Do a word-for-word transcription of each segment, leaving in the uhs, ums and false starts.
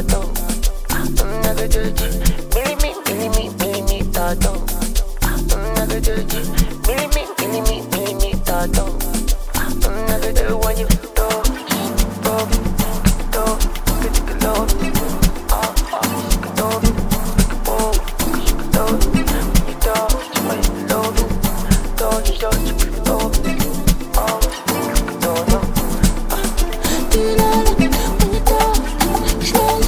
tato. Naga judge, milli me, milli me, milli me, tato. Naga judge, milli me, milli me, milli me, tato. Naga judge when you do, do, do, get to the low. Ah ah, do, oh, do, you do, when you low, do, you do, you do, oh, do, no. Do you know that when you talk, slow?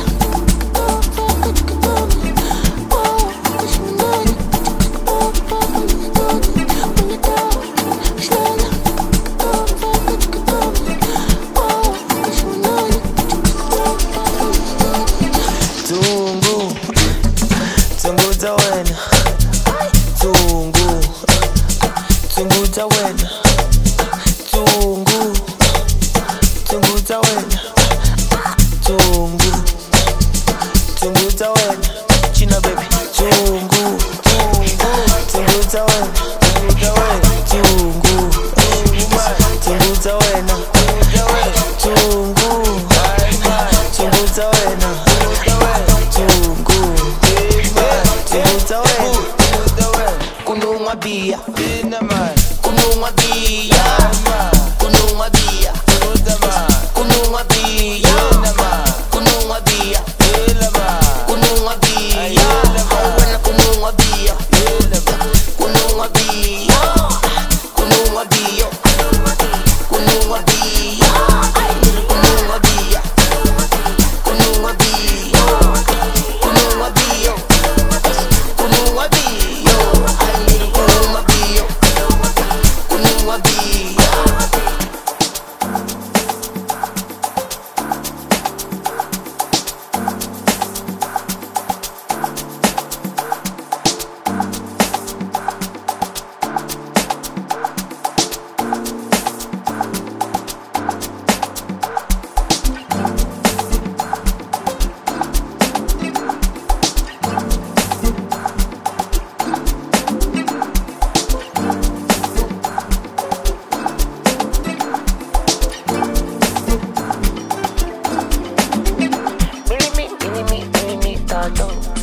Milli me, milli me, milli me, tato.